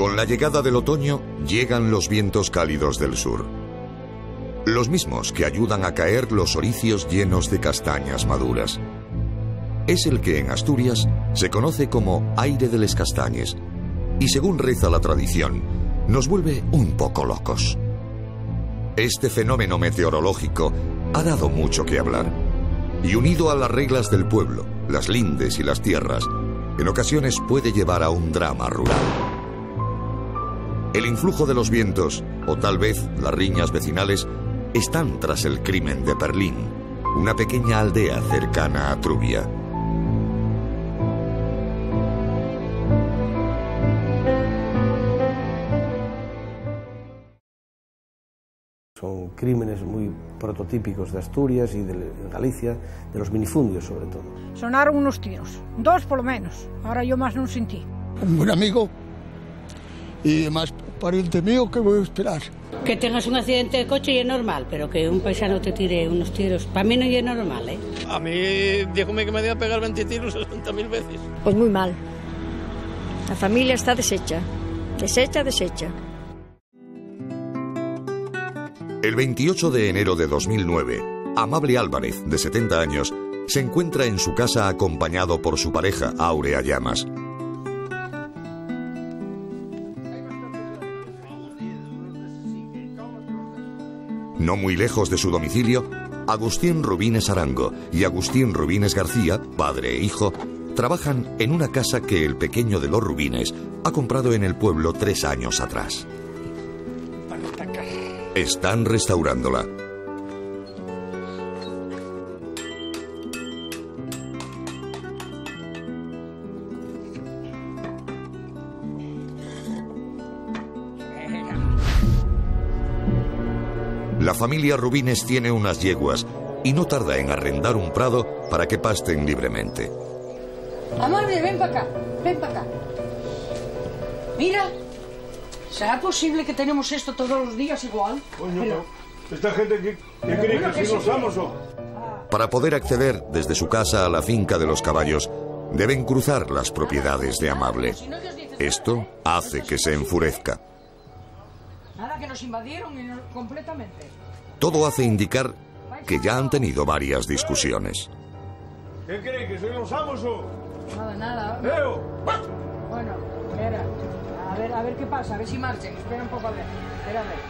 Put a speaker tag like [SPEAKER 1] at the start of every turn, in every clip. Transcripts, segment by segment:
[SPEAKER 1] Con la llegada del otoño, llegan los vientos cálidos del sur. Los mismos que ayudan a caer los oricios llenos de castañas maduras. Es el que en Asturias se conoce como aire de les castañes, y según reza la tradición, nos vuelve un poco locos. Este fenómeno meteorológico ha dado mucho que hablar, y unido a las reglas del pueblo, las lindes y las tierras, en ocasiones puede llevar a un drama rural. El influjo de los vientos, o tal vez las riñas vecinales, están tras el crimen de Perlín, una pequeña aldea cercana a Trubia.
[SPEAKER 2] Son crímenes muy prototípicos de Asturias y de Galicia, de los minifundios sobre todo.
[SPEAKER 3] Sonaron unos tiros, 2 por lo menos, ahora yo más no sentí.
[SPEAKER 4] Un buen amigo y más pariente mío que voy a esperar.
[SPEAKER 5] Que tengas un accidente de coche y es normal, pero que un paisano te tire unos tiros, para mí no es normal, ¿eh?
[SPEAKER 6] A mí, díjome que me iba a pegar 20 tiros 60.000 veces.
[SPEAKER 7] Pues muy mal. La familia está deshecha. Deshecha.
[SPEAKER 1] El 28 de enero de 2009, Amable Álvarez, de 70 años, se encuentra en su casa acompañado por su pareja, Áurea Llamas. No muy lejos de su domicilio, Agustín Rubines Arango y Agustín Rubines García, padre e hijo, trabajan en una casa que el pequeño de los Rubines ha comprado en el pueblo 3 años atrás. Están restaurándola. La familia Rubines tiene unas yeguas y no tarda en arrendar un prado para que pasten libremente.
[SPEAKER 8] Amable, ven para acá. Mira, ¿será posible que tenemos esto todos los días igual?
[SPEAKER 9] Coño, pero esta gente ¿qué cree que si los amos o?
[SPEAKER 1] Para poder acceder desde su casa a la finca de los caballos, deben cruzar las propiedades de Amable. Esto hace que se enfurezca.
[SPEAKER 8] Nada, que nos invadieron completamente.
[SPEAKER 1] Todo hace indicar que ya han tenido varias discusiones.
[SPEAKER 9] ¿Qué cree que soy los amos o?
[SPEAKER 8] Nada.
[SPEAKER 9] ¡Leo!
[SPEAKER 8] Bueno, espera. A ver qué pasa, a ver si marchen. Espera un poco a ver. Espera a ver.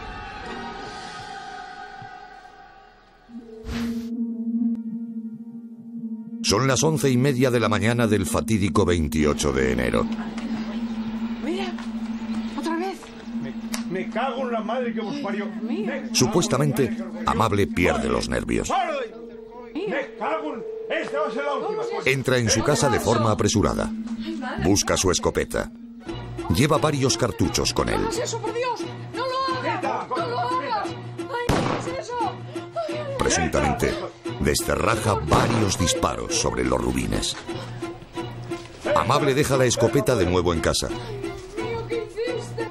[SPEAKER 1] Son las 11:30 de la mañana del fatídico 28 de enero.
[SPEAKER 8] Mira, otra vez.
[SPEAKER 9] Me cago en la madre que vos parió.
[SPEAKER 1] Supuestamente, Amable pierde los nervios.
[SPEAKER 9] Me cago en... Esta va a ser la última.
[SPEAKER 1] Entra en su casa de forma apresurada. Busca su escopeta. Lleva varios cartuchos con él.
[SPEAKER 8] ¡No hagas eso, por Dios! ¡No lo hagas! ¡No lo hagas! ¡Ay, no hagas eso!
[SPEAKER 1] Presuntamente, descerraja varios disparos sobre los Rubines. Amable deja la escopeta de nuevo en casa.
[SPEAKER 8] ¿Qué hiciste?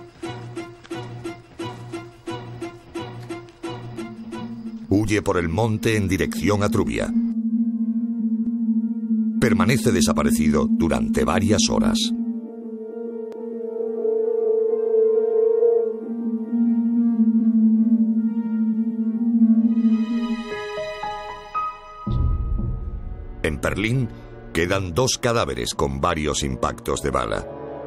[SPEAKER 1] Huye por el monte en dirección a Trubia. Permanece desaparecido durante varias horas. En Perlín quedan 2 cadáveres con varios impactos de bala.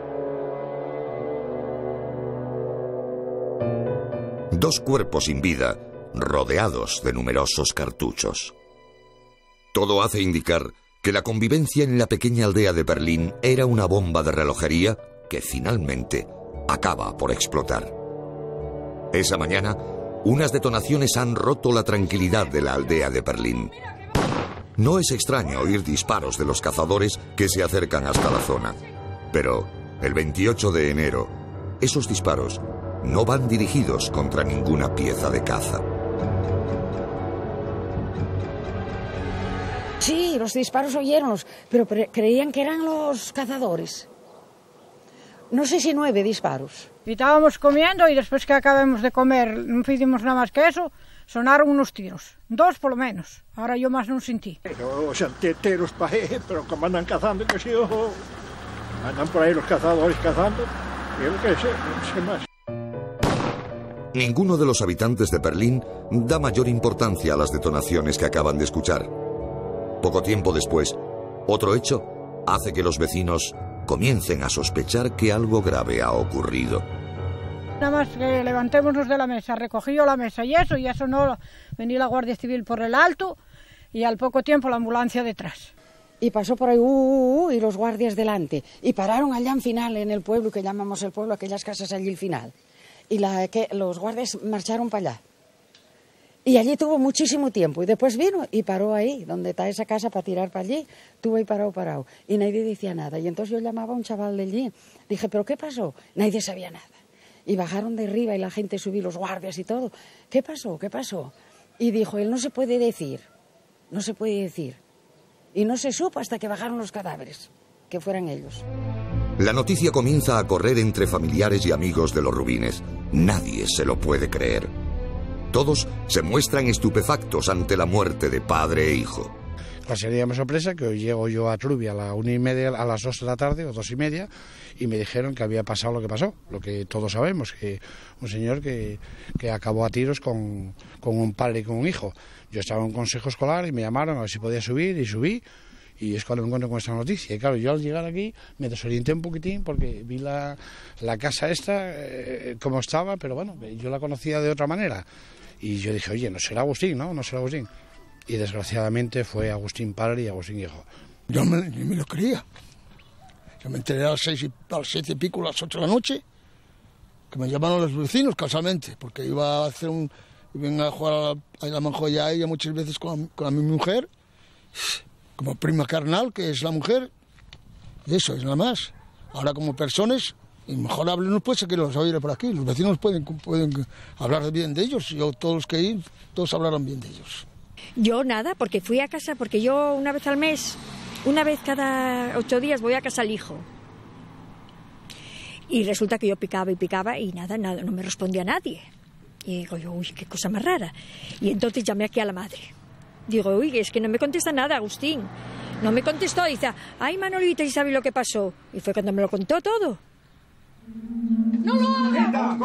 [SPEAKER 1] 2 cuerpos sin vida, rodeados de numerosos cartuchos. Todo hace indicar que la convivencia en la pequeña aldea de Perlín era una bomba de relojería que finalmente acaba por explotar. Esa mañana, unas detonaciones han roto la tranquilidad de la aldea de Perlín. No es extraño oír disparos de los cazadores que se acercan hasta la zona. Pero el 28 de enero, esos disparos no van dirigidos contra ninguna pieza de caza.
[SPEAKER 7] Sí, los disparos oyeronlos, pero creían que eran los cazadores. No sé si 9 disparos.
[SPEAKER 3] Y estábamos comiendo y después que acabemos de comer, no hicimos nada más que eso, sonaron unos tiros, 2 por lo menos. Ahora yo más no sentí.
[SPEAKER 4] Los anteteros para pero como andan cazando, que si andan por ahí los cazadores cazando, Yo qué sé, no sé más.
[SPEAKER 1] Ninguno de los habitantes de Perlín da mayor importancia a las detonaciones que acaban de escuchar. Poco tiempo después, otro hecho hace que los vecinos comiencen a sospechar que algo grave ha ocurrido.
[SPEAKER 3] Nada más que levantémonos de la mesa, recogí yo la mesa y eso no, venía la Guardia Civil por el alto y al poco tiempo la ambulancia detrás.
[SPEAKER 7] Y pasó por ahí, y los guardias delante. Y pararon allá en final, en el pueblo, que llamamos el pueblo, aquellas casas allí al final. Y los guardias marcharon para allá. Y allí tuvo muchísimo tiempo. Y después vino y paró ahí, donde está esa casa, para tirar para allí. Tuvo ahí parado. Y nadie decía nada. Y entonces yo llamaba a un chaval de allí. Dije, ¿pero qué pasó? Nadie sabía nada. Y bajaron de arriba y la gente subió, los guardias y todo. ¿Qué pasó? ¿Qué pasó? Y dijo, él no se puede decir. No se puede decir. Y no se supo hasta que bajaron los cadáveres, que fueran ellos.
[SPEAKER 1] La noticia comienza a correr entre familiares y amigos de los Rubines. Nadie se lo puede creer. Todos se muestran estupefactos ante la muerte de padre e hijo.
[SPEAKER 10] La sería mi sorpresa que hoy llego yo a Trubia a las 1:30, a las 2 de la tarde o 2:30, y me dijeron que había pasado lo que pasó, lo que todos sabemos, que un señor que acabó a tiros con un padre y con un hijo. Yo estaba en un consejo escolar y me llamaron a ver si podía subir y subí, y es cuando me encuentro con esta noticia. Y claro, yo al llegar aquí me desorienté un poquitín porque vi la casa esta como estaba, pero bueno, yo la conocía de otra manera. Y yo dije, oye, no será Agustín, ¿no? No será Agustín. Y desgraciadamente fue Agustín padre y Agustín hijo.
[SPEAKER 4] Yo me lo creía. Yo me enteré a las 7 y pico, a las 8 de la noche, que me llamaron los vecinos casualmente, porque iba a hacer iban a jugar a la manjoya a ella muchas veces con mi mujer, como prima carnal, que es la mujer, y eso es nada más. Ahora como personas, y mejor hablen, pues que los oiré por aquí. Los vecinos pueden hablar bien de ellos, yo todos los que ir, todos hablaron bien de ellos.
[SPEAKER 11] Yo nada, porque fui a casa, porque yo una vez al mes, una vez cada 8 días voy a casa al hijo. Y resulta que yo picaba y nada, no me respondía nadie. Y digo yo, uy, qué cosa más rara. Y entonces llamé aquí a la madre. Digo, uy, es que no me contesta nada, Agustín. No me contestó, dice, ay, Manolita, ¿y sabes lo que pasó? Y fue cuando me lo contó todo.
[SPEAKER 8] ¡No lo hagas!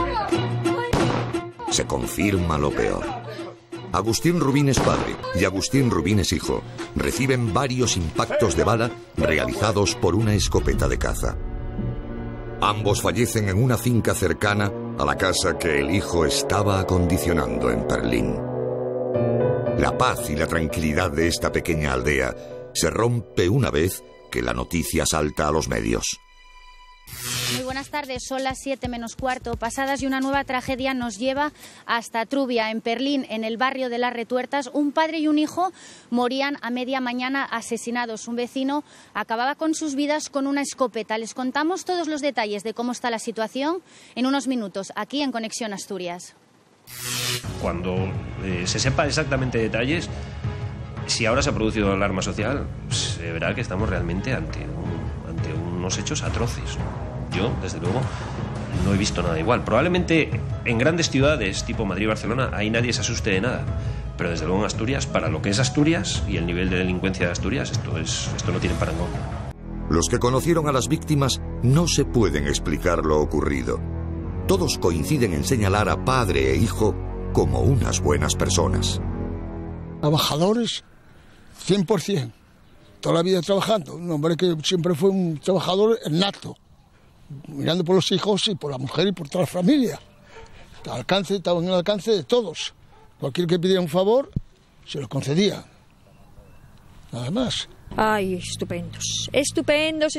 [SPEAKER 1] Se confirma lo peor. Agustín Rubines padre y Agustín Rubines hijo reciben varios impactos de bala realizados por una escopeta de caza. Ambos fallecen en una finca cercana a la casa que el hijo estaba acondicionando en Perlín. La paz y la tranquilidad de esta pequeña aldea se rompe una vez que la noticia salta a los medios.
[SPEAKER 12] Muy buenas tardes, son las 7 menos cuarto pasadas y una nueva tragedia nos lleva hasta Trubia, en Perlín, en el barrio de Las Retuertas. Un padre y un hijo morían a media mañana asesinados. Un vecino acababa con sus vidas con una escopeta. Les contamos todos los detalles de cómo está la situación en unos minutos, aquí en Conexión Asturias.
[SPEAKER 13] Cuando se sepa exactamente detalles, si ahora se ha producido alarma social, se verá que estamos realmente ante unos hechos atroces. Yo, desde luego, no he visto nada igual. Probablemente en grandes ciudades tipo Madrid y Barcelona ahí nadie se asuste de nada, pero desde luego en Asturias, para lo que es Asturias y el nivel de delincuencia de Asturias, esto no tiene parangón.
[SPEAKER 1] Los que conocieron a las víctimas no se pueden explicar lo ocurrido. Todos coinciden en señalar a padre e hijo como unas buenas personas.
[SPEAKER 4] Trabajadores, 100%. Toda la vida trabajando. Un hombre que siempre fue un trabajador nato, mirando por los hijos y por la mujer y por toda la familia. Estaba en el alcance de todos. Cualquier que pidiera un favor, se lo concedía. Nada más.
[SPEAKER 11] Ay, estupendos. Estupendos.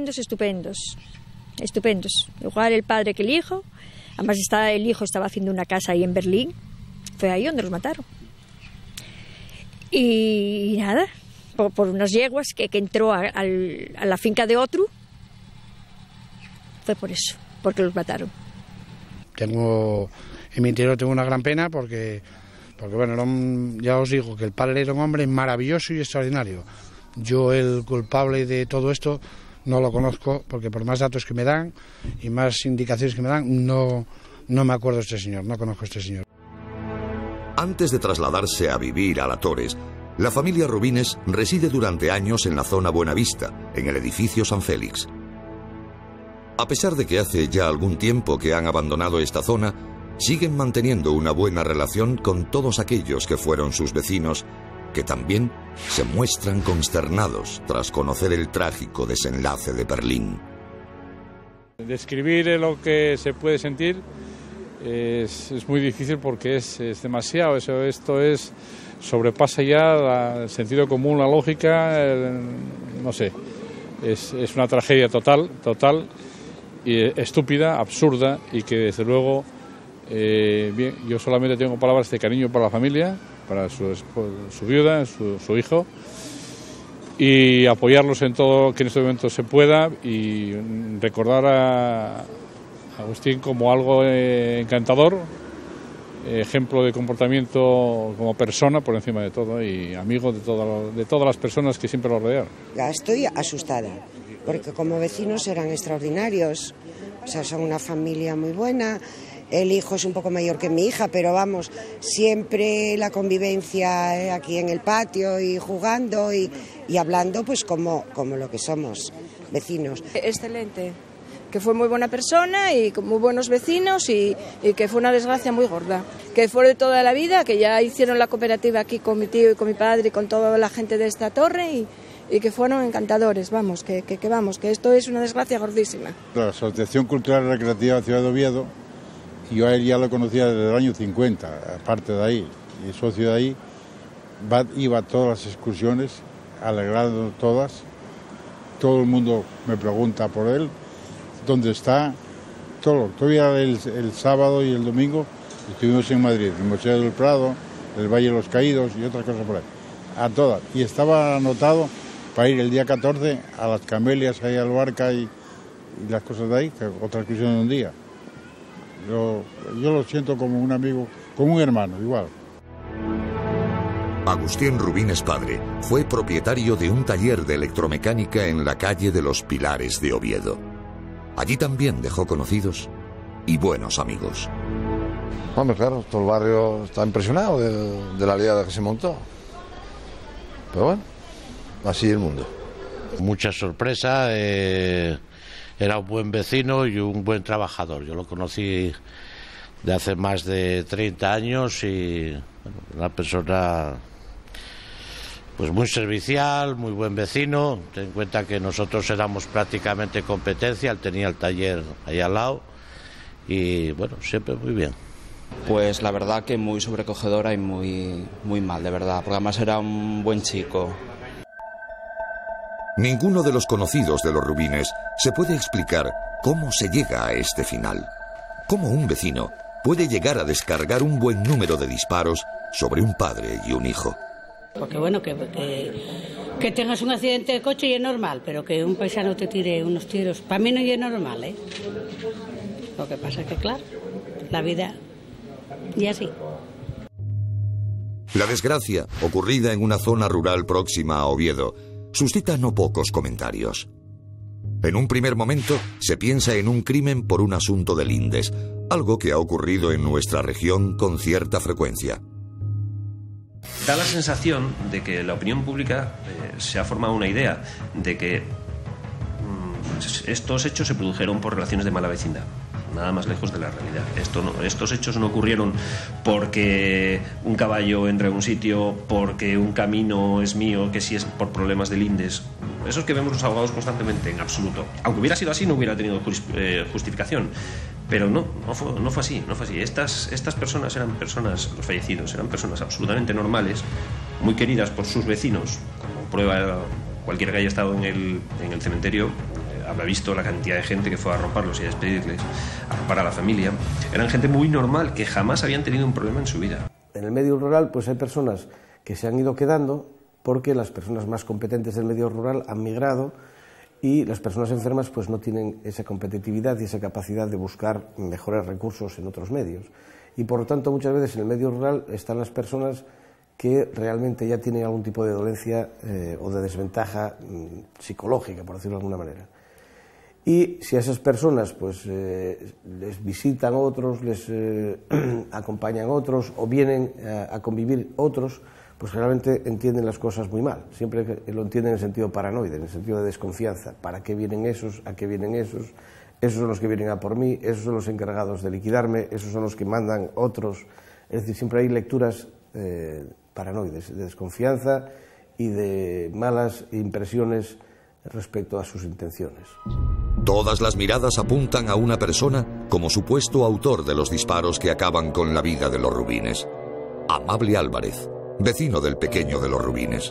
[SPEAKER 11] Igual el padre que el hijo. Además el hijo estaba haciendo una casa ahí en Berlín. Fue ahí donde los mataron. Y nada, por unas yeguas que entró a la finca de otro. Fue por eso, porque los mataron.
[SPEAKER 10] En mi interior tengo una gran pena porque bueno, ya os digo que el padre era un hombre maravilloso y extraordinario. Yo, el culpable de todo esto, no lo conozco, porque por más datos que me dan y más indicaciones que me dan, no me acuerdo de este señor, no conozco a este señor.
[SPEAKER 1] Antes de trasladarse a vivir a La Torres, la familia Rubines reside durante años en la zona Buenavista, en el edificio San Félix. A pesar de que hace ya algún tiempo que han abandonado esta zona, siguen manteniendo una buena relación con todos aquellos que fueron sus vecinos, que también se muestran consternados tras conocer el trágico desenlace de Perlín.
[SPEAKER 14] Describir lo que se puede sentir es muy difícil porque es demasiado. Esto sobrepasa ya el sentido común, la lógica, no sé. Es una tragedia total y estúpida, absurda, y que desde luego yo solamente tengo palabras de cariño para la familia, para su viuda, su hijo, y apoyarlos en todo que en este momento se pueda, y recordar a Agustín como algo encantador, ejemplo de comportamiento como persona por encima de todo, y amigo de todas las personas que siempre lo rodearon.
[SPEAKER 15] Estoy asustada, porque como vecinos eran extraordinarios, o sea, son una familia muy buena. El hijo es un poco mayor que mi hija, pero vamos, siempre la convivencia aquí en el patio y jugando y hablando pues como lo que somos, vecinos.
[SPEAKER 16] Excelente, que fue muy buena persona y con muy buenos vecinos y que fue una desgracia muy gorda. Que fue de toda la vida, que ya hicieron la cooperativa aquí con mi tío y con mi padre y con toda la gente de esta torre y que fueron encantadores, vamos, que esto es una desgracia gordísima.
[SPEAKER 17] La Asociación Cultural y Recreativa Ciudad de Oviedo, yo a él ya lo conocía desde el año 50, aparte de ahí, y socio de ahí, iba a todas las excursiones, alegrando todas. Todo el mundo me pregunta por él, dónde está, todo. Todavía el sábado y el domingo estuvimos en Madrid, en el Museo del Prado, el Valle de los Caídos y otras cosas por ahí, a todas. Y estaba anotado para ir el día 14 a las Camelias, ahí al Barca y las cosas de ahí, que otra excursión de un día. Yo lo siento como un amigo, como un hermano, igual.
[SPEAKER 1] Agustín Rubines padre fue propietario de un taller de electromecánica en la calle de los Pilares de Oviedo. Allí también dejó conocidos y buenos amigos.
[SPEAKER 18] Hombre, claro, todo el barrio está impresionado de la liada que se montó. Pero bueno, así es el mundo.
[SPEAKER 19] Mucha sorpresa. Era un buen vecino y un buen trabajador. Yo lo conocí de hace más de 30 años y bueno, una persona pues muy servicial, muy buen vecino. Ten en cuenta que nosotros éramos prácticamente competencia, él tenía el taller ahí al lado y bueno, siempre muy bien.
[SPEAKER 20] Pues la verdad que muy sobrecogedora y muy mal, de verdad, porque además era un buen chico.
[SPEAKER 1] Ninguno de los conocidos de los Rubines se puede explicar cómo se llega a este final. Cómo un vecino puede llegar a descargar un buen número de disparos sobre un padre y un hijo.
[SPEAKER 5] Porque bueno, que tengas un accidente de coche y es normal, pero que un paisano te tire unos tiros, para mí no es normal, ¿eh? Lo que pasa es que, claro, la vida y así.
[SPEAKER 1] La desgracia, ocurrida en una zona rural próxima a Oviedo, suscita no pocos comentarios. En un primer momento se piensa en un crimen por un asunto de lindes, algo que ha ocurrido en nuestra región con cierta frecuencia.
[SPEAKER 13] Da la sensación de que la opinión pública se ha formado una idea de que estos hechos se produjeron por relaciones de mala vecindad. Nada más lejos de la realidad. Estos hechos no ocurrieron porque un caballo entra a un sitio, porque un camino es mío, que si es por problemas de lindes. Esos que vemos los abogados constantemente, en absoluto. Aunque hubiera sido así, no hubiera tenido justificación. Pero no fue así. Estas personas eran personas, los fallecidos, eran personas absolutamente normales, muy queridas por sus vecinos, como prueba cualquiera que haya estado en el cementerio. Habrá visto la cantidad de gente que fue a arroparlos y a despedirles, a arropar a la familia. Eran gente muy normal, que jamás habían tenido un problema en su vida.
[SPEAKER 2] En el medio rural pues hay personas que se han ido quedando porque las personas más competentes del medio rural han migrado y las personas enfermas pues no tienen esa competitividad y esa capacidad de buscar mejores recursos en otros medios. Y por lo tanto muchas veces en el medio rural están las personas que realmente ya tienen algún tipo de dolencia o de desventaja psicológica, por decirlo de alguna manera. Y si a esas personas pues les visitan otros, les acompañan otros o vienen a convivir otros, pues realmente entienden las cosas muy mal. Siempre lo entienden en el sentido paranoide, en el sentido de desconfianza. ¿Para qué vienen esos? ¿A qué vienen esos? esos son los que vienen a por mí, esos son los encargados de liquidarme, esos son los que mandan otros. Es decir, siempre hay lecturas paranoides, de desconfianza y de malas impresiones respecto a sus intenciones.
[SPEAKER 1] Todas las miradas apuntan a una persona como supuesto autor de los disparos que acaban con la vida de los Rubines. Amable Álvarez, vecino del pequeño de los Rubines.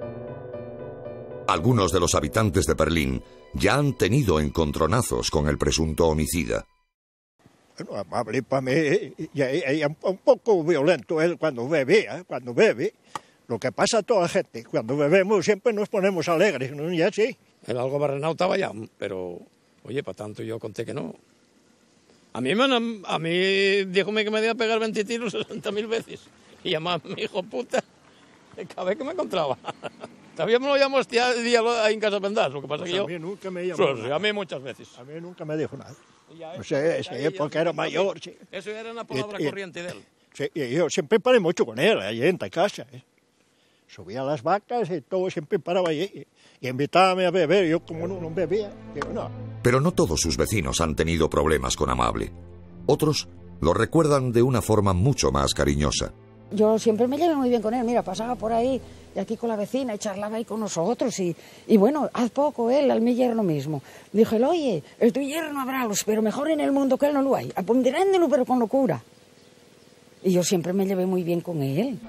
[SPEAKER 1] Algunos de los habitantes de Perlín ya han tenido encontronazos con el presunto homicida.
[SPEAKER 21] Bueno, Amable para mí es un poco violento él cuando bebe. Lo que pasa a toda la gente, cuando bebemos siempre nos ponemos alegres, ¿no? Y así.
[SPEAKER 22] El algo barrenado estaba ya, pero, oye, para tanto yo conté que no.
[SPEAKER 6] A mí dijo que me iba a pegar 20 tiros 60.000 veces. Y llamaba a mi hijo puta cada vez que me encontraba. Todavía me lo llamo día ahí en Casa Pendás, lo que pasa que yo...
[SPEAKER 21] A mí nunca me llamó nada.
[SPEAKER 6] A mí muchas veces.
[SPEAKER 21] A mí nunca me dijo nada. No sé, porque era mayor. Sí.
[SPEAKER 6] Eso era una palabra corriente de él.
[SPEAKER 21] Sí, y yo siempre paré mucho con él, allí en la casa. Subía las vacas y todo, siempre paraba allí. Y invitábame a beber, yo como no bebía, digo no.
[SPEAKER 1] Pero no todos sus vecinos han tenido problemas con Amable. Otros lo recuerdan de una forma mucho más cariñosa.
[SPEAKER 7] Yo siempre me llevé muy bien con él, mira, pasaba por ahí y aquí con la vecina y charlaba ahí con nosotros y bueno, haz poco él, al mi yerno mismo. Dije, oye, el tu yerno habrálos, pero mejor en el mundo que él no lo hay. Aponderándolo, pero con locura. Y yo siempre me llevé muy bien con él.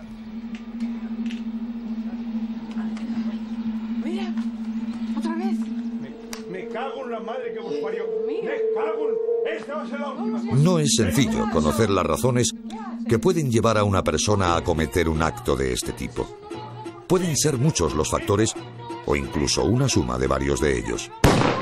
[SPEAKER 8] Mira, otra vez.
[SPEAKER 9] Me cago en la madre que vos parió. Me cago en... Esta va a ser la última.
[SPEAKER 1] No es sencillo conocer las razones que pueden llevar a una persona a cometer un acto de este tipo. Pueden ser muchos los factores o incluso una suma de varios de ellos.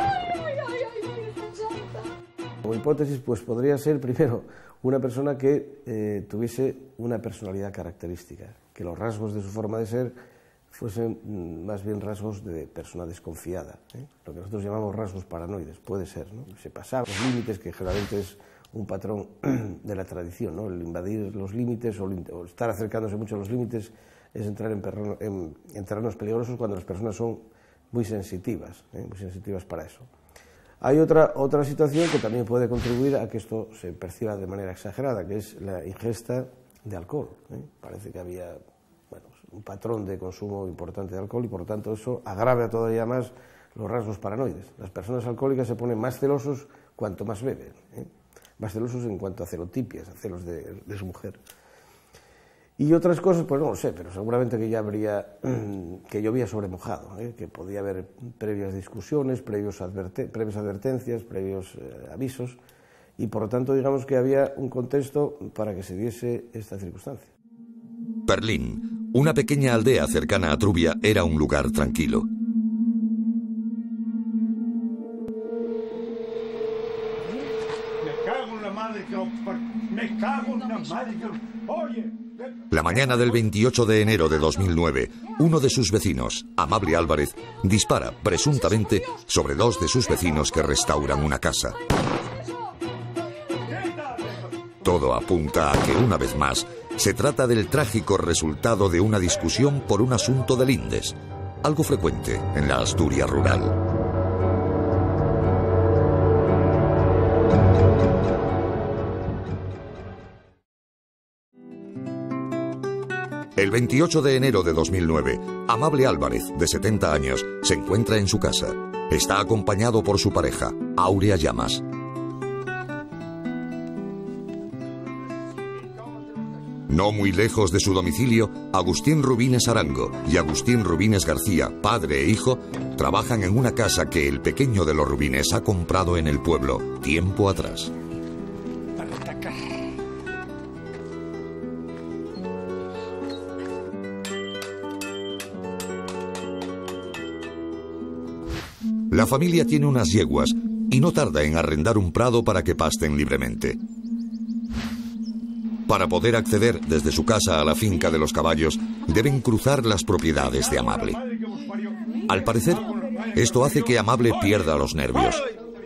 [SPEAKER 2] Como hipótesis, pues podría ser, primero, una persona que tuviese una personalidad característica, que los rasgos de su forma de ser fuesen más bien rasgos de persona desconfiada, lo que nosotros llamamos rasgos paranoides, puede ser, ¿no? Se pasaba los límites, que generalmente es un patrón de la tradición, ¿no? El invadir los límites o estar acercándose mucho a los límites es entrar en terrenos peligrosos cuando las personas son muy sensitivas para eso. Hay otra situación que también puede contribuir a que esto se perciba de manera exagerada, que es la ingesta de alcohol. Parece que había un patrón de consumo importante de alcohol y por lo tanto eso agrava todavía más los rasgos paranoides. Las personas alcohólicas se ponen más celosos cuanto más beben, más celosos en cuanto a celotipias, a celos de su mujer. Y otras cosas, pues no lo sé, pero seguramente que ya habría, que llovía sobre mojado, que podía haber previas discusiones, previas advertencias, previos avisos, y por lo tanto digamos que había un contexto para que se diese esta circunstancia.
[SPEAKER 1] Perlín, una pequeña aldea cercana a Trubia, era un lugar tranquilo.
[SPEAKER 9] Me cago en la madre que... Oye...
[SPEAKER 1] La mañana del 28 de enero de 2009, uno de sus vecinos, Amable Álvarez, dispara presuntamente sobre dos de sus vecinos que restauran una casa. Todo apunta a que una vez más se trata del trágico resultado de una discusión por un asunto de lindes, algo frecuente en la Asturias rural. El 28 de enero de 2009, Amable Álvarez, de 70 años, se encuentra en su casa. Está acompañado por su pareja, Áurea Llamas. No muy lejos de su domicilio, Agustín Rubines Arango y Agustín Rubines García, padre e hijo, trabajan en una casa que el pequeño de los Rubines ha comprado en el pueblo tiempo atrás. La familia tiene unas yeguas y no tarda en arrendar un prado para que pasten libremente. Para poder acceder desde su casa a la finca de los caballos, deben cruzar las propiedades de Amable. Al parecer, esto hace que Amable pierda los nervios.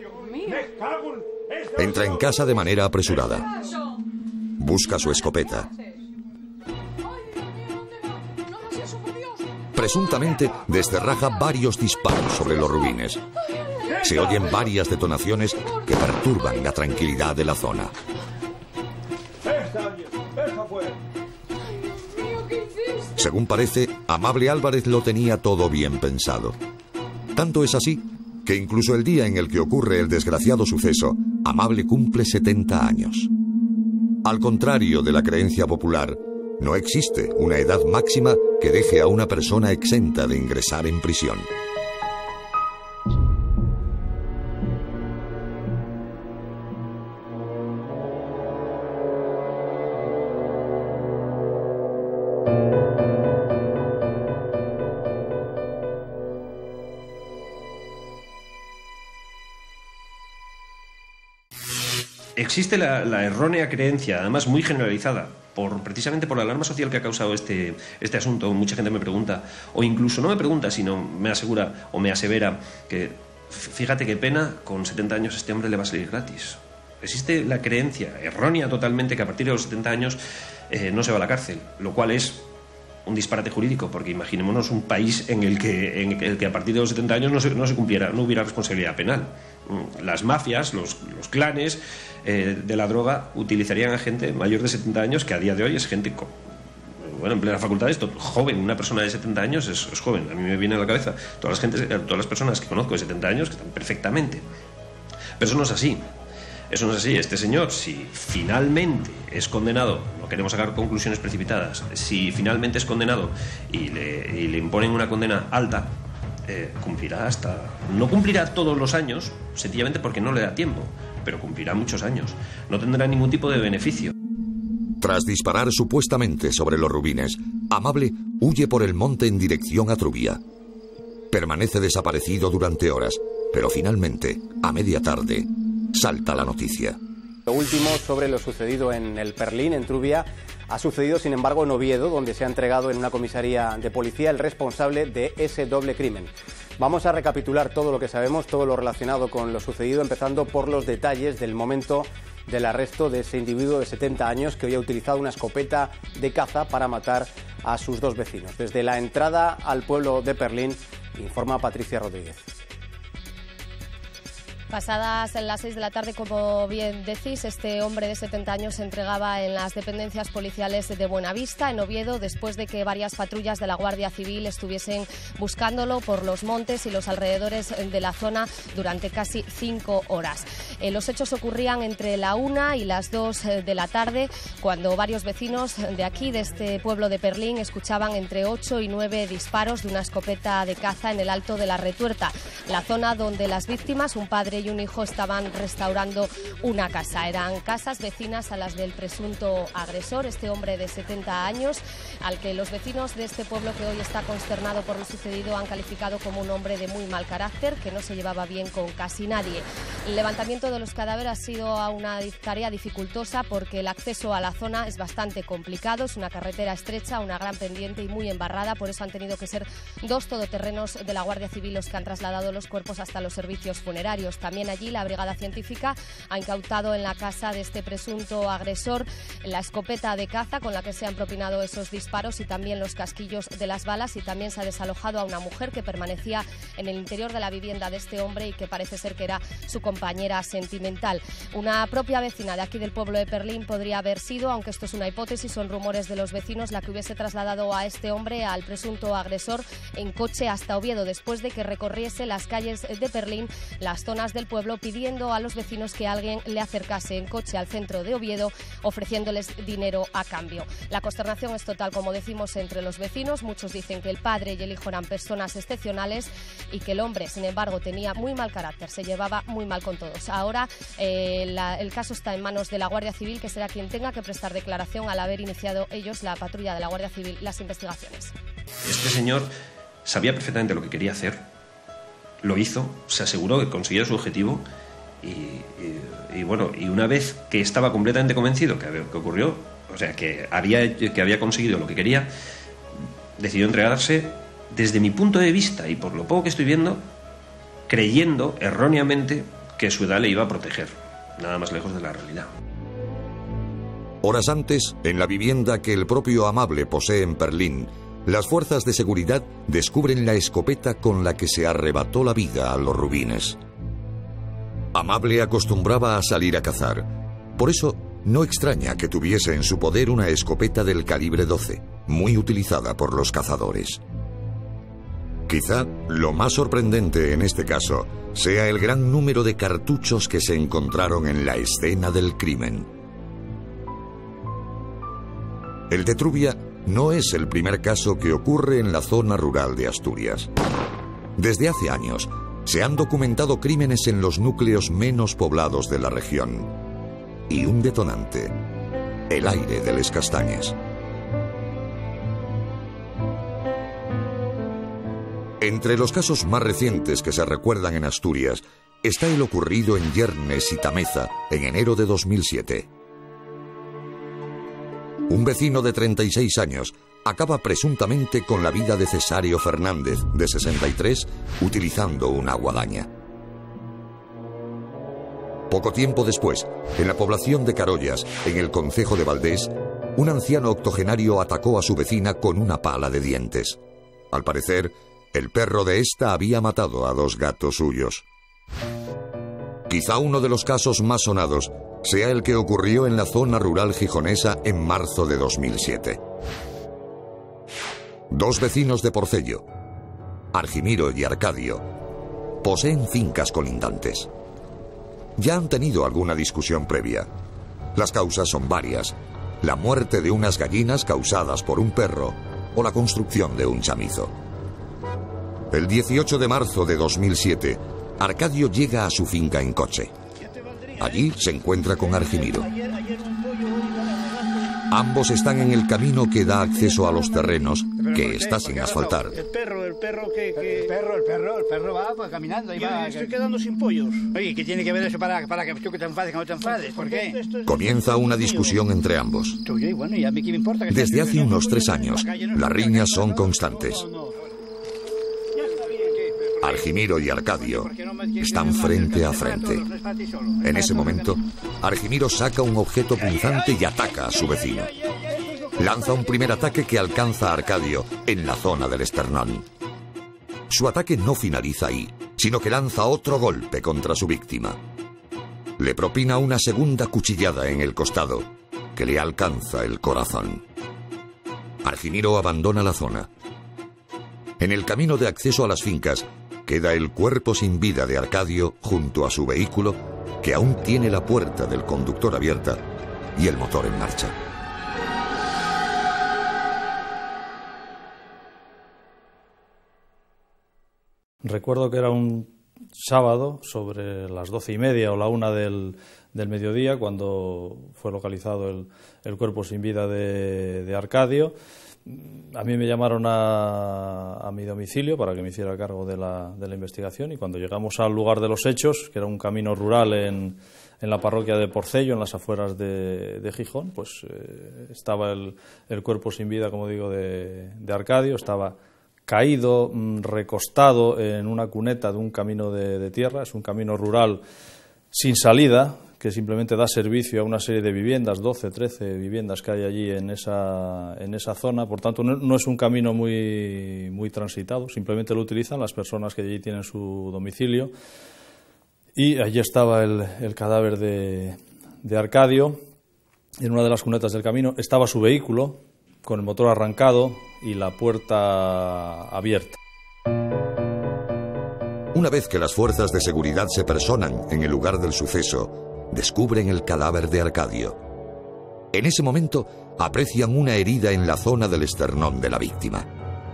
[SPEAKER 1] Entra en casa de manera apresurada. Busca su escopeta. Presuntamente descerraja varios disparos sobre los Rubines. se oyen varias detonaciones que perturban la tranquilidad de la zona. Según parece, Amable Álvarez lo tenía todo bien pensado. Tanto es así que incluso el día en el que ocurre el desgraciado suceso, Amable cumple 70 años. Al contrario de la creencia popular, no existe una edad máxima que deje a una persona exenta de ingresar en prisión.
[SPEAKER 13] Existe la errónea creencia, además muy generalizada, precisamente por la alarma social que ha causado este asunto. Mucha gente me pregunta, o incluso no me pregunta, sino me asegura o me asevera que, fíjate qué pena, con 70 años este hombre le va a salir gratis. Existe la creencia errónea totalmente que a partir de los 70 años no se va a la cárcel, lo cual es un disparate jurídico, porque imaginémonos un país en el que a partir de los 70 años no hubiera responsabilidad penal. Las mafias, los clanes de la droga utilizarían a gente mayor de 70 años, que a día de hoy es gente en plena facultades, joven. Una persona de 70 años es joven. A mí me viene a la cabeza todas las personas que conozco de 70 años que están perfectamente. Pero eso no es así. Eso no es así. Este señor, si finalmente es condenado, no queremos sacar conclusiones precipitadas, si finalmente es condenado y le imponen una condena alta, cumplirá no cumplirá todos los años, sencillamente porque no le da tiempo, pero cumplirá muchos años. No tendrá ningún tipo de beneficio.
[SPEAKER 1] Tras disparar supuestamente sobre los rubines, Amable huye por el monte en dirección a Trubia. Permanece desaparecido durante horas, pero finalmente, a media tarde, salta la noticia.
[SPEAKER 3] Lo último sobre lo sucedido en el Perlín, en Trubia, ha sucedido, sin embargo, en Oviedo, donde se ha entregado en una comisaría de policía el responsable de ese doble crimen. Vamos a recapitular todo lo que sabemos, todo lo relacionado con lo sucedido, empezando por los detalles del momento del arresto de ese individuo de 70 años que hoy ha utilizado una escopeta de caza para matar a sus dos vecinos. Desde la entrada al pueblo de Perlín, informa Patricia Rodríguez.
[SPEAKER 12] Pasadas las 6 de la tarde, como bien decís, este hombre de 70 años se entregaba en las dependencias policiales de Buenavista, en Oviedo, después de que varias patrullas de la Guardia Civil estuviesen buscándolo por los montes y los alrededores de la zona durante casi 5 horas. Los hechos ocurrían entre la 1 y las 2 de la tarde, cuando varios vecinos de aquí, de este pueblo de Perlín, escuchaban entre 8 y 9 disparos de una escopeta de caza en el Alto de la Retuerta, la zona donde las víctimas, un padre y un hijo, estaban restaurando una casa. Eran casas vecinas a las del presunto agresor, este hombre de 70 años, al que los vecinos de este pueblo, que hoy está consternado por lo sucedido, han calificado como un hombre de muy mal carácter, que no se llevaba bien con casi nadie. El levantamiento de los cadáveres ha sido una tarea dificultosa porque el acceso a la zona es bastante complicado, es una carretera estrecha, una gran pendiente y muy embarrada, por eso han tenido que ser 2 todoterrenos de la Guardia Civil los que han trasladado los cuerpos hasta los servicios funerarios. También allí la Brigada Científica ha incautado en la casa de este presunto agresor la escopeta de caza con la que se han propinado esos disparos y también los casquillos de las balas, y también se ha desalojado a una mujer que permanecía en el interior de la vivienda de este hombre y que parece ser que era su compañera sentimental. Una propia vecina de aquí del pueblo de Perlín podría haber sido, aunque esto es una hipótesis, son rumores de los vecinos, la que hubiese trasladado a este hombre, al presunto agresor, en coche hasta Oviedo, después de que recorriese las calles de Perlín, las zonas del pueblo, pidiendo a los vecinos que alguien le acercase en coche al centro de Oviedo, ofreciéndoles dinero a cambio. La consternación es total, como decimos, entre los vecinos. Muchos dicen que el padre y el hijo eran personas excepcionales y que el hombre, sin embargo, tenía muy mal carácter, se llevaba muy mal con todos. Ahora el caso está en manos de la Guardia Civil, que será quien tenga que prestar declaración al haber iniciado ellos, la patrulla de la Guardia Civil, las investigaciones.
[SPEAKER 13] Este señor sabía perfectamente lo que quería hacer, lo hizo, se aseguró que consiguió su objetivo y una vez que estaba completamente convencido que ocurrió, o sea, que había conseguido lo que quería, decidió entregarse, desde mi punto de vista y por lo poco que estoy viendo, creyendo erróneamente que su edad le iba a proteger, nada más lejos de la realidad.
[SPEAKER 1] Horas antes, en la vivienda que el propio Amable posee en Perlín, las fuerzas de seguridad descubren la escopeta con la que se arrebató la vida a los rubines. Amable acostumbraba a salir a cazar. Por eso, no extraña que tuviese en su poder una escopeta del calibre 12, muy utilizada por los cazadores. Quizá lo más sorprendente en este caso sea el gran número de cartuchos que se encontraron en la escena del crimen. El de Trubia no es el primer caso que ocurre en la zona rural de Asturias. Desde hace años se han documentado crímenes en los núcleos menos poblados de la región. Y un detonante: el aire de Les Castañes. Entre los casos más recientes que se recuerdan en Asturias está el ocurrido en Yernes y Tameza en enero de 2007. Un vecino de 36 años acaba presuntamente con la vida de Cesario Fernández, de 63, utilizando una guadaña. Poco tiempo después, en la población de Carollas, en el concejo de Valdés, un anciano octogenario atacó a su vecina con una pala de dientes. Al parecer, el perro de esta había matado a 2 gatos suyos. Quizá uno de los casos más sonados sea el que ocurrió en la zona rural gijonesa en marzo de 2007. 2 vecinos de Porcello, Argimiro y Arcadio, poseen fincas colindantes. Ya han tenido alguna discusión previa. Las causas son varias: la muerte de unas gallinas causadas por un perro o la construcción de un chamizo. El 18 de marzo de 2007, Arcadio llega a su finca en coche. Allí se encuentra con Argimiro. Ambos están en el camino que da acceso a los terrenos, que está sin asfaltar.
[SPEAKER 4] El perro va pues, caminando y va. Estoy quedando sin pollos. Oye, ¿qué tiene que ver eso para que tú que te enfades, que no te enfades? ¿Por qué?
[SPEAKER 1] Comienza una discusión entre ambos.
[SPEAKER 4] Bueno, ¿y a mí qué me importa?
[SPEAKER 1] Desde hace unos 3 años, las riñas son constantes. Argimiro y Arcadio están frente a frente. En ese momento, Argimiro saca un objeto punzante y ataca a su vecino. Lanza un primer ataque que alcanza a Arcadio en la zona del esternón. Su ataque no finaliza ahí, sino que lanza otro golpe contra su víctima. Le propina una segunda cuchillada en el costado, que le alcanza el corazón. Argimiro abandona la zona. En el camino de acceso a las fincas, queda el cuerpo sin vida de Arcadio junto a su vehículo, que aún tiene la puerta del conductor abierta y el motor en marcha.
[SPEAKER 11] Recuerdo que era un sábado sobre las 12:30 o la 1 del mediodía cuando fue localizado el cuerpo sin vida de Arcadio. A mí me llamaron a mi domicilio para que me hiciera cargo de la investigación, y cuando llegamos al lugar de los hechos, que era un camino rural en la parroquia de Porcello, en las afueras de Gijón, pues estaba el cuerpo sin vida, como digo, de Arcadio. Estaba caído, recostado en una cuneta de un camino de tierra. Es un camino rural sin salida, que simplemente da servicio a una serie de viviendas, 12, 13 viviendas que hay allí en esa zona. Por tanto, no es un camino muy transitado, simplemente lo utilizan las personas que allí tienen su domicilio. Y allí estaba el cadáver de Arcadio. En una de las cunetas del camino estaba su vehículo, con el motor arrancado y la puerta abierta.
[SPEAKER 1] Una vez que las fuerzas de seguridad se personan en el lugar del suceso, descubren el cadáver de Arcadio. En ese momento, aprecian una herida en la zona del esternón de la víctima.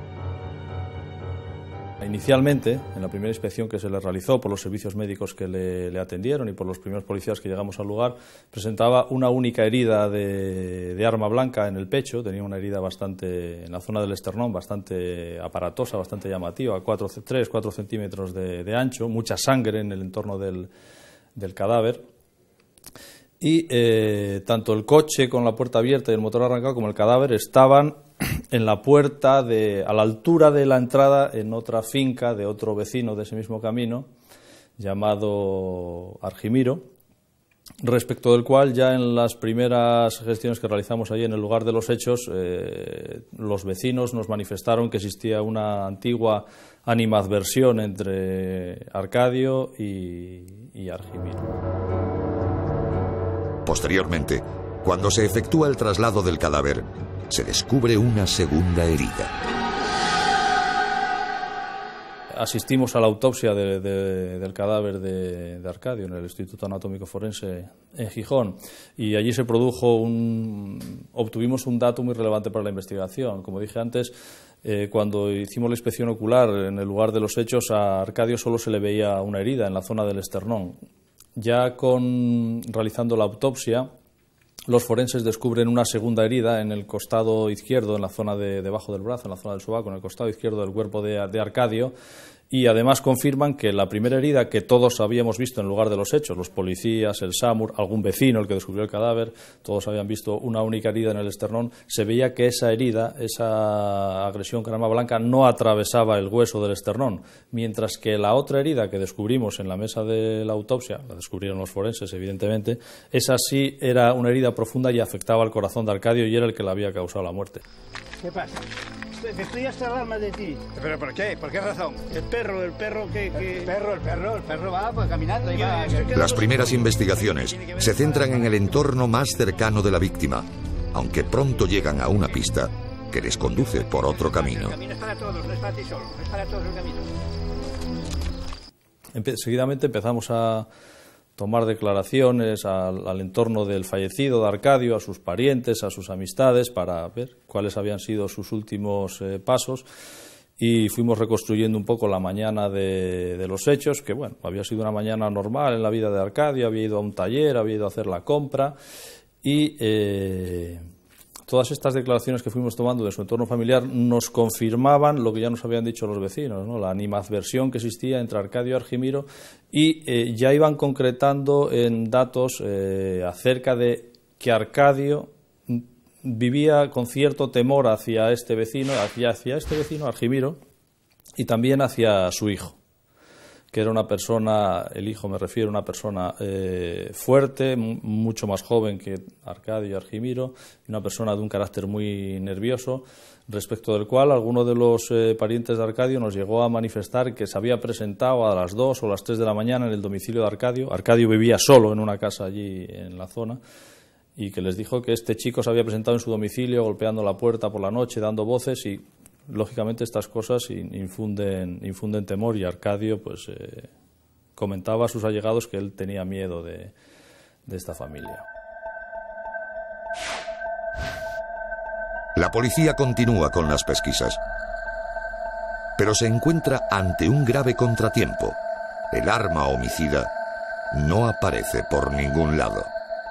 [SPEAKER 11] Inicialmente, en la primera inspección que se le realizó por los servicios médicos que le atendieron y por los primeros policías que llegamos al lugar, presentaba una única herida de arma blanca en el pecho. Tenía una herida en la zona del esternón, bastante aparatosa, bastante llamativa, 3-4 centímetros de ancho, mucha sangre en el entorno del cadáver. Y tanto el coche con la puerta abierta y el motor arrancado como el cadáver estaban en la puerta a la altura de la entrada en otra finca de otro vecino de ese mismo camino, llamado Argimiro, respecto del cual ya en las primeras gestiones que realizamos allí en el lugar de los hechos, los vecinos nos manifestaron que existía una antigua animadversión entre Arcadio y Argimiro.
[SPEAKER 1] Posteriormente, cuando se efectúa el traslado del cadáver, se descubre una segunda herida.
[SPEAKER 11] Asistimos a la autopsia del cadáver de Arcadio en el Instituto Anatómico Forense en Gijón, y allí se produjo obtuvimos un dato muy relevante para la investigación. Como dije antes, cuando hicimos la inspección ocular en el lugar de los hechos, a Arcadio solo se le veía una herida en la zona del esternón. Ya realizando la autopsia, los forenses descubren una segunda herida en el costado izquierdo, en la zona debajo del brazo, en la zona del sobaco, en el costado izquierdo del cuerpo de Arcadio, y además confirman que la primera herida que todos habíamos visto en el lugar de los hechos, los policías, el SAMUR, algún vecino, el que descubrió el cadáver, todos habían visto una única herida en el esternón. Se veía que esa herida, esa agresión con arma blanca, no atravesaba el hueso del esternón, mientras que la otra herida que descubrimos en la mesa de la autopsia, la descubrieron los forenses evidentemente, esa sí era una herida profunda y afectaba al corazón de Arcadio y era el que le había causado la muerte.
[SPEAKER 4] ¿Qué pasa? Estoy hasta alarma de ti. ¿Pero por qué? ¿Por qué razón? El perro que... El perro va pues, caminando y va...
[SPEAKER 1] Las primeras investigaciones se centran en el entorno más cercano de la víctima, aunque pronto llegan a una pista que les conduce por otro camino.
[SPEAKER 4] El camino es para todos, no es para ti solo, es para todos el camino.
[SPEAKER 11] Seguidamente empezamos a tomar declaraciones al entorno del fallecido de Arcadio, a sus parientes, a sus amistades, para ver cuáles habían sido sus últimos pasos, y fuimos reconstruyendo un poco la mañana de los hechos, que bueno, había sido una mañana normal en la vida de Arcadio, había ido a un taller, había ido a hacer la compra, y todas estas declaraciones que fuimos tomando de su entorno familiar nos confirmaban lo que ya nos habían dicho los vecinos, ¿no? La animadversión que existía entre Arcadio y Argimiro, y ya iban concretando en datos acerca de que Arcadio vivía con cierto temor hacia este vecino, Argimiro, y también hacia su hijo, que era una persona, el hijo me refiero, una persona fuerte, mucho más joven que Arcadio y Argimiro, y una persona de un carácter muy nervioso, respecto del cual alguno de los parientes de Arcadio nos llegó a manifestar que se había presentado a las 2 o las 3 de la mañana en el domicilio de Arcadio. Arcadio vivía solo en una casa allí en la zona, y que les dijo que este chico se había presentado en su domicilio golpeando la puerta por la noche, dando voces, y lógicamente estas cosas infunden temor, y Arcadio pues comentaba a sus allegados que él tenía miedo de esta familia.
[SPEAKER 1] La policía continúa con las pesquisas, pero se encuentra ante un grave contratiempo. El arma homicida no aparece por ningún lado.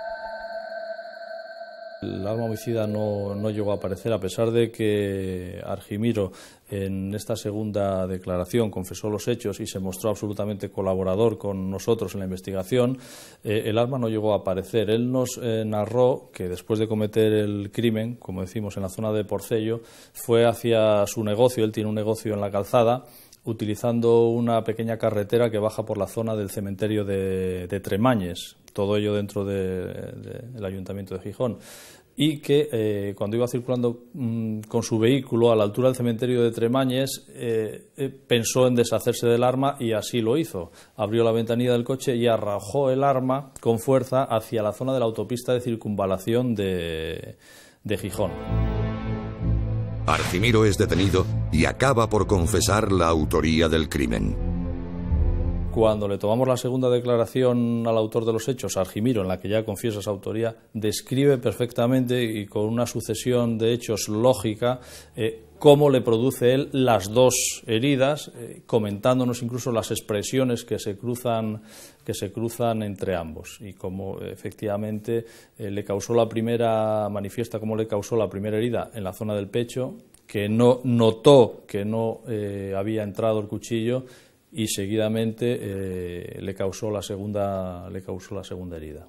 [SPEAKER 11] El arma homicida no llegó a aparecer, a pesar de que Argimiro en esta segunda declaración confesó los hechos y se mostró absolutamente colaborador con nosotros en la investigación. El arma no llegó a aparecer. Él nos narró que después de cometer el crimen, como decimos, en la zona de Porcello, fue hacia su negocio. Él tiene un negocio en la calzada, utilizando una pequeña carretera que baja por la zona del cementerio de Tremañes, todo ello dentro del Ayuntamiento de Gijón, y que cuando iba circulando con su vehículo a la altura del cementerio de Tremañes pensó en deshacerse del arma, y así lo hizo. Abrió la ventanilla del coche y arrojó el arma con fuerza hacia la zona de la autopista de circunvalación de Gijón.
[SPEAKER 1] Argimiro es detenido y acaba por confesar la autoría del crimen.
[SPEAKER 11] Cuando le tomamos la segunda declaración al autor de los hechos, Argimiro, en la que ya confiesa su autoría, describe perfectamente y con una sucesión de hechos lógica cómo le produce él las dos heridas, comentándonos incluso las expresiones que se cruzan entre ambos, y cómo efectivamente le causó la primera, manifiesta cómo le causó la primera herida en la zona del pecho, que no notó que no había entrado el cuchillo, y seguidamente le causó la segunda herida.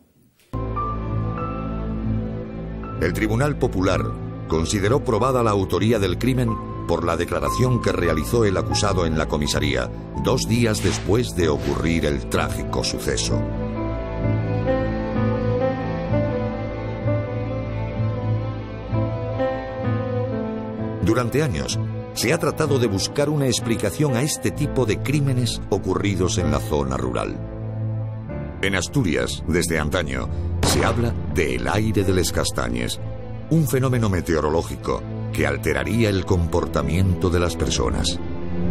[SPEAKER 1] El Tribunal Popular consideró probada la autoría del crimen por la declaración que realizó el acusado en la comisaría 2 días después de ocurrir el trágico suceso. Durante años se ha tratado de buscar una explicación a este tipo de crímenes ocurridos en la zona rural. En Asturias, desde antaño, se habla del aire de les Castañes, un fenómeno meteorológico que alteraría el comportamiento de las personas.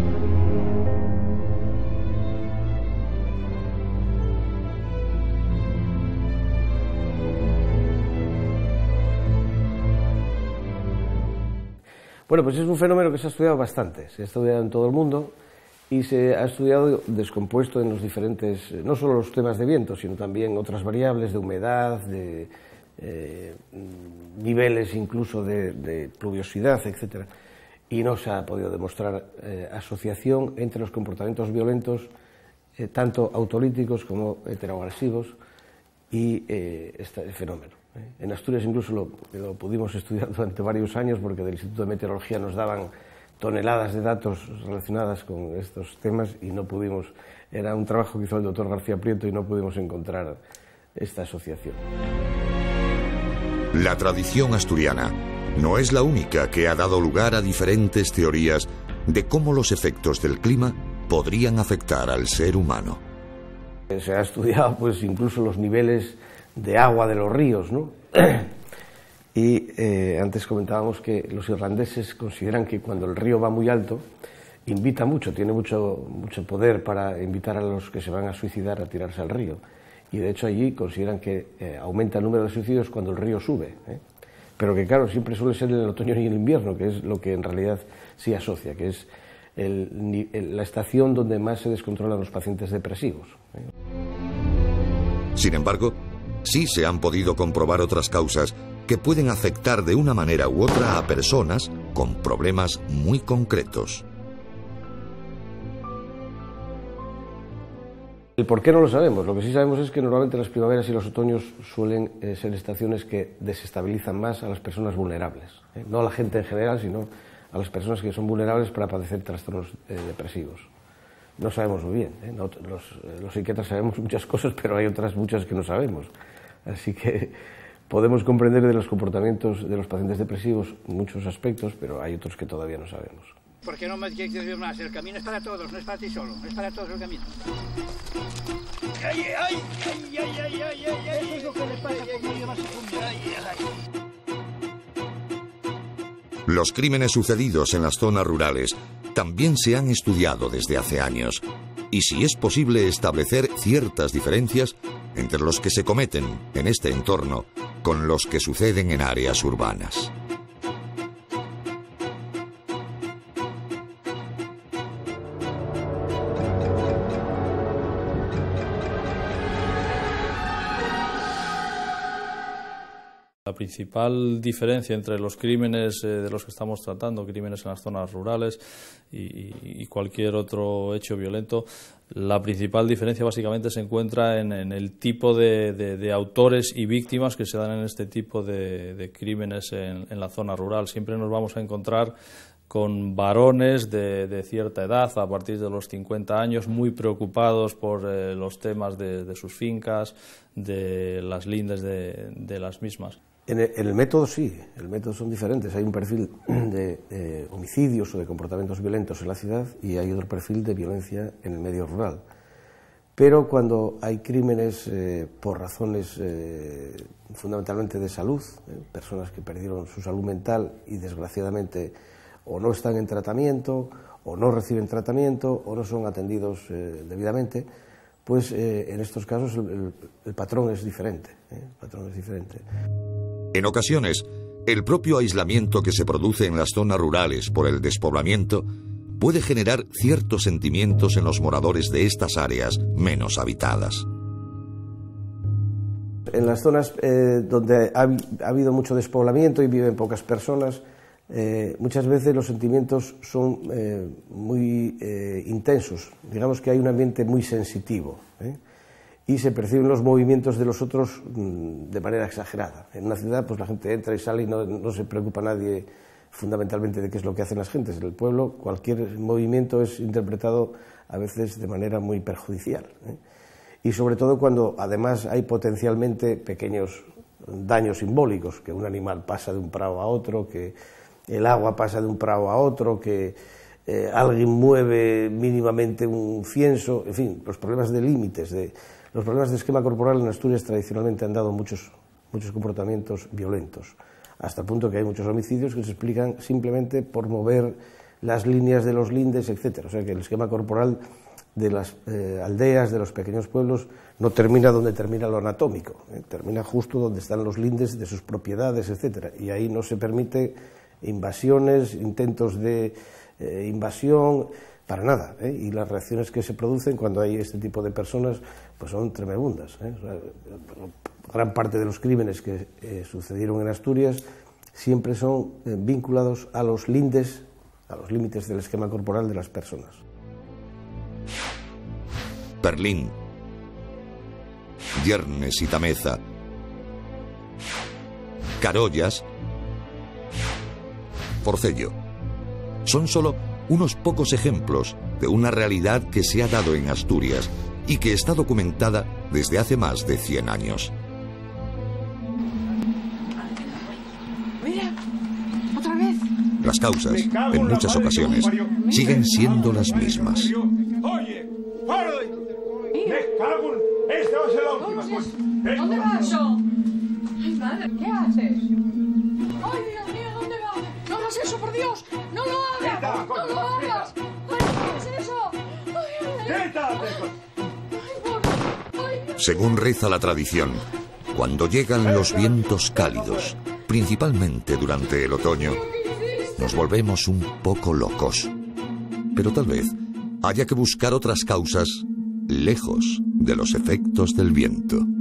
[SPEAKER 2] Bueno, pues es un fenómeno que se ha estudiado bastante, se ha estudiado en todo el mundo y se ha estudiado descompuesto en los diferentes, no solo los temas de viento, sino también otras variables de humedad, de niveles incluso de pluviosidad, etc. Y no se ha podido demostrar asociación entre los comportamientos violentos, tanto autolíticos como heteroagresivos, y este fenómeno. En Asturias incluso lo pudimos estudiar durante varios años porque del Instituto de Meteorología nos daban toneladas de datos relacionadas con estos temas y no pudimos, era un trabajo que hizo el doctor García Prieto y no pudimos encontrar esta asociación.
[SPEAKER 1] La tradición asturiana no es la única que ha dado lugar a diferentes teorías de cómo los efectos del clima podrían afectar al ser humano.
[SPEAKER 2] Se ha estudiado pues incluso los niveles de agua de los ríos, ¿no? Y antes comentábamos que los irlandeses consideran que cuando el río va muy alto, invita mucho, tiene mucho poder para invitar a los que se van a suicidar a tirarse al río. Y de hecho allí consideran que aumenta el número de suicidios cuando el río sube, ¿eh? Pero que claro, siempre suele ser en el otoño y en el invierno, que es lo que en realidad sí asocia, que es la estación donde más se descontrolan los pacientes depresivos, ¿eh?
[SPEAKER 1] Sin embargo, sí se han podido comprobar otras causas que pueden afectar de una manera u otra a personas con problemas muy concretos.
[SPEAKER 2] El por qué no lo sabemos. Lo que sí sabemos es que normalmente las primaveras y los otoños suelen ser estaciones que desestabilizan más a las personas vulnerables, ¿eh? No a la gente en general, sino a las personas que son vulnerables para padecer trastornos depresivos. No sabemos muy bien, ¿eh? Los psiquiatras sabemos muchas cosas, pero hay otras muchas que no sabemos. Así que podemos comprender de los comportamientos de los pacientes depresivos muchos aspectos, pero hay otros que todavía no sabemos.
[SPEAKER 4] ¿Por qué no me quieres decir más? El camino es para todos, no es para ti solo, es para todos el camino. ¡Ay, ay, ay, ay, ay, ay, ay! Eso es lo que le pasa por no llevarse conmigo. ¡Ay, ay!
[SPEAKER 1] Los crímenes sucedidos en las zonas rurales también se han estudiado desde hace años, y si es posible establecer ciertas diferencias entre los que se cometen en este entorno con los que suceden en áreas urbanas.
[SPEAKER 11] La principal diferencia entre los crímenes de los que estamos tratando, crímenes en las zonas rurales y cualquier otro hecho violento, la principal diferencia básicamente se encuentra en el tipo de autores y víctimas que se dan en este tipo de crímenes en la zona rural. Siempre nos vamos a encontrar con varones de cierta edad, a partir de los 50 años, muy preocupados por los temas de sus fincas, de las lindes de las mismas.
[SPEAKER 2] En el método sí, el método son diferentes. Hay un perfil de homicidios o de comportamientos violentos en la ciudad y hay otro perfil de violencia en el medio rural. Pero cuando hay crímenes por razones fundamentalmente de salud, personas que perdieron su salud mental y desgraciadamente o no están en tratamiento, o no reciben tratamiento, o no son atendidos debidamente, pues en estos casos el patrón es diferente. El patrón es diferente.
[SPEAKER 1] En ocasiones, el propio aislamiento que se produce en las zonas rurales por el despoblamiento puede generar ciertos sentimientos en los moradores de estas áreas menos habitadas.
[SPEAKER 2] En las zonas donde ha habido mucho despoblamiento y viven pocas personas, muchas veces los sentimientos son muy intensos. Digamos que hay un ambiente muy sensitivo, y se perciben los movimientos de los otros de manera exagerada. En una ciudad pues la gente entra y sale y no se preocupa nadie fundamentalmente de qué es lo que hacen las gentes. En el pueblo cualquier movimiento es interpretado a veces de manera muy perjudicial, y sobre todo cuando además hay potencialmente pequeños daños simbólicos, que un animal pasa de un prado a otro, que el agua pasa de un prado a otro, que alguien mueve mínimamente un cienso, en fin, los problemas de límites, los problemas de esquema corporal en Asturias tradicionalmente han dado muchos comportamientos violentos, hasta el punto que hay muchos homicidios que se explican simplemente por mover las líneas de los lindes, etc. O sea que el esquema corporal de las aldeas, de los pequeños pueblos, no termina donde termina lo anatómico, termina justo donde están los lindes de sus propiedades, etc. Y ahí no se permite invasiones, intentos de invasión, para nada, y las reacciones que se producen cuando hay este tipo de personas pues son tremebundas. O sea, gran parte de los crímenes que sucedieron en Asturias siempre son vinculados a los lindes, a los límites del esquema corporal de las personas.
[SPEAKER 1] Perlín, Yernes y Tameza, Carollas, Forcello. Son solo unos pocos ejemplos de una realidad que se ha dado en Asturias y que está documentada desde hace más de 100 años.
[SPEAKER 8] Mira, otra vez.
[SPEAKER 1] Las causas, en muchas ocasiones, siguen siendo las mismas.
[SPEAKER 9] Oye, para de... Me cago en... Esta va a ser la última.
[SPEAKER 8] ¿Dónde vas? Ay, madre, ¿qué haces? Ay, Dios mío, ¿dónde vas? No hagas eso, por Dios. No lo hagas. No lo hagas. Ay, ¿qué es eso?
[SPEAKER 1] Según reza la tradición, cuando llegan los vientos cálidos, principalmente durante el otoño, nos volvemos un poco locos. Pero tal vez haya que buscar otras causas lejos de los efectos del viento.